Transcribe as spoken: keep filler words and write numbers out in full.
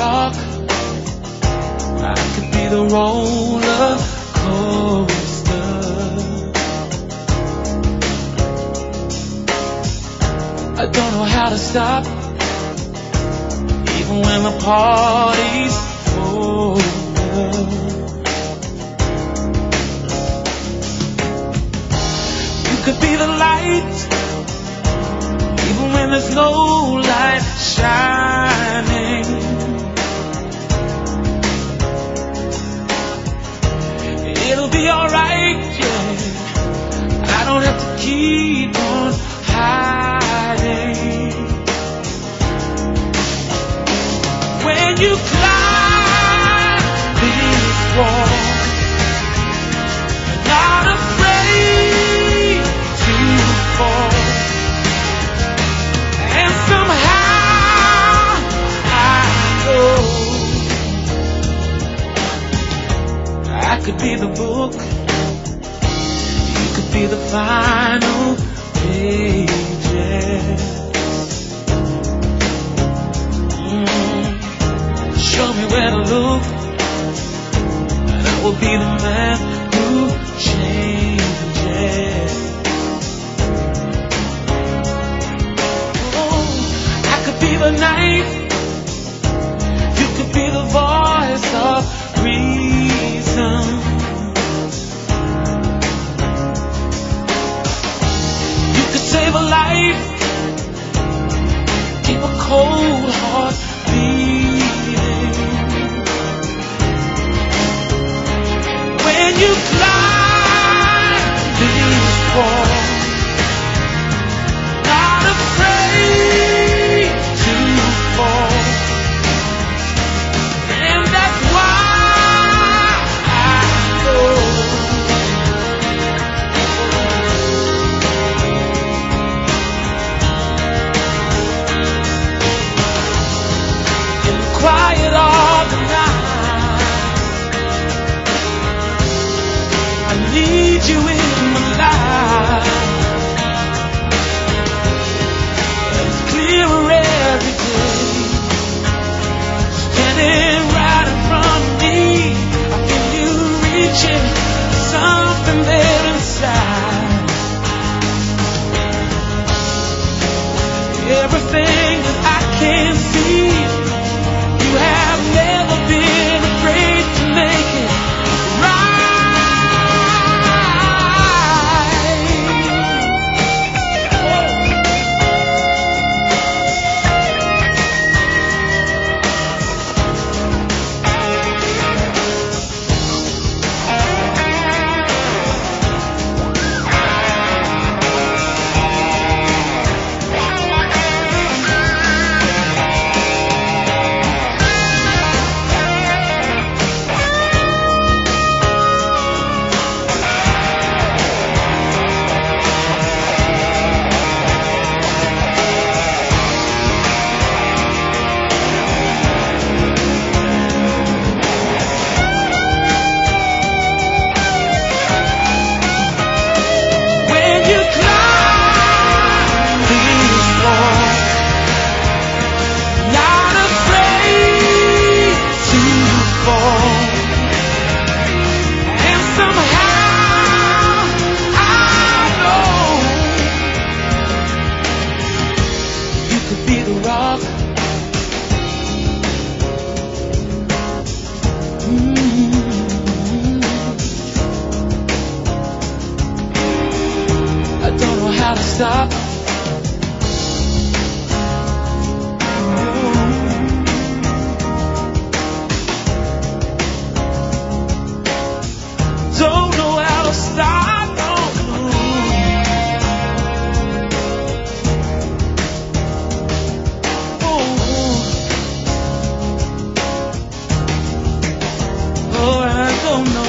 rock, I could be the roller coaster. I don't know how to stop, even when the party's over. You could be the light, even when there's no light shining. It'll be alright, yeah. I don't have to keep on hiding. When you climb this wall, you're not afraid to fall. And somehow I know I could be the book, you could be the final pages. Mm. Show me where to look, and I will be the man who changes. Oh, I could be the knife, you could be the voice of reason. You could save a life, keep a cold heart beating. When you climb this wall, not afraid to fall. And that's why I know in the quiet of the night, I need you in my life. It's clearer every day, standing right in front of me. I feel you reaching something there inside. Everything that I can see, you have never been afraid to make it right. When you climb this wall, not afraid to fall. And somehow I know you could be the rock. Mm. I don't know how to stop. Don't know how to stop. No, no. Oh, oh, I don't know.